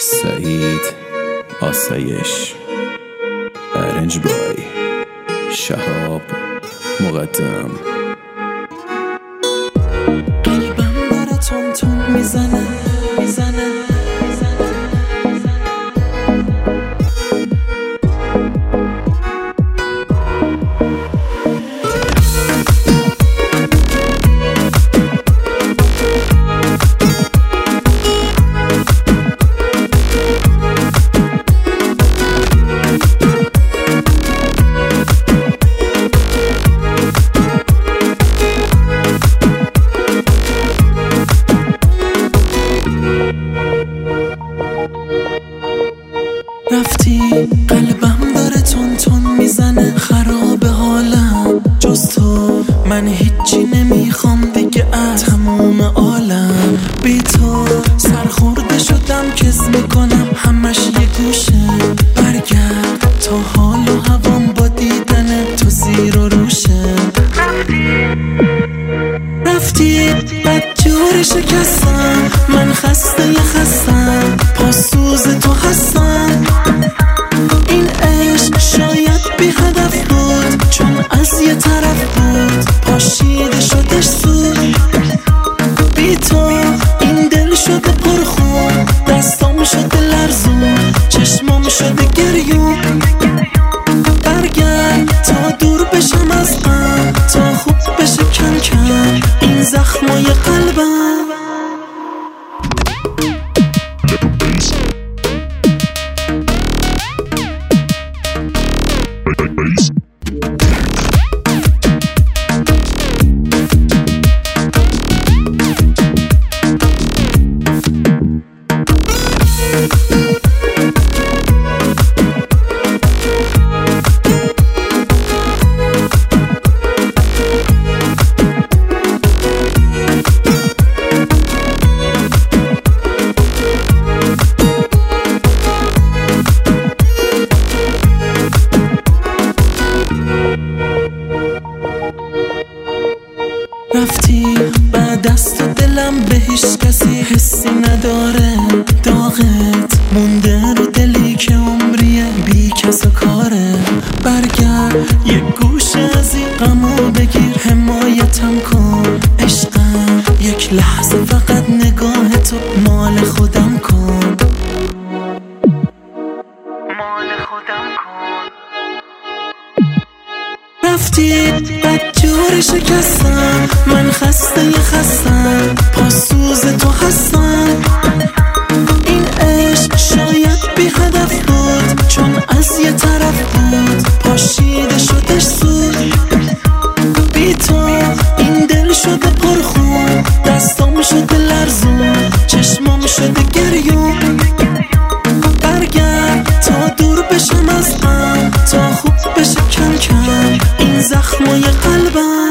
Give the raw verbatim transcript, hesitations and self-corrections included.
سعید آسایش، ارنج بای شهاب مقدم. قلبم داره تون تون میزنه میزنه رفتی، قلبم داره تون تون میزنه، خراب حالم جز تو، من هیچی نمیخوام دیگه از تموم عالم. بی تو سرخورده شدم، کس میکنم همش یه گوشه. برگرد تا حال و هوام با دیدن تو زیر و روشه. رفتی بدجور شکستم، من خسته ی خستم، پاسوز تو هستم. این عشق شاید بی هدف بود، چون از یه طرف بود پاشیده شدش سود. بی تو این دل شده پرخون، دستام شده لرزون، چشمام شده گریون. برگرد تا دور بشم از غم، تا خوب بشه کم کم این زخمای قلبم. رفتی بعد از تو دلم به هیچ کسی حسی نداره. داغت مونده رو دلی که عمریه بی کس و کاره. برگرد یه گوشه از این غمو بگیر، حمایتم کن عشقم. یک لحظه فقط نگاه تو مال خودم کن، مال خودم کن. رفتی بدجور شکستم، من خسته ی خستم، پاسوز تو هستم. این عشق شاید بی هدف بود، چون از یه طرف بود پاشیده شدش سود. بی تو این دل شده پرخون، دستام شده لرزون، چشمام شده گریون. برگرد تا دور بشم از غم، تا خوب بشه کم کم این زخمای قلبم.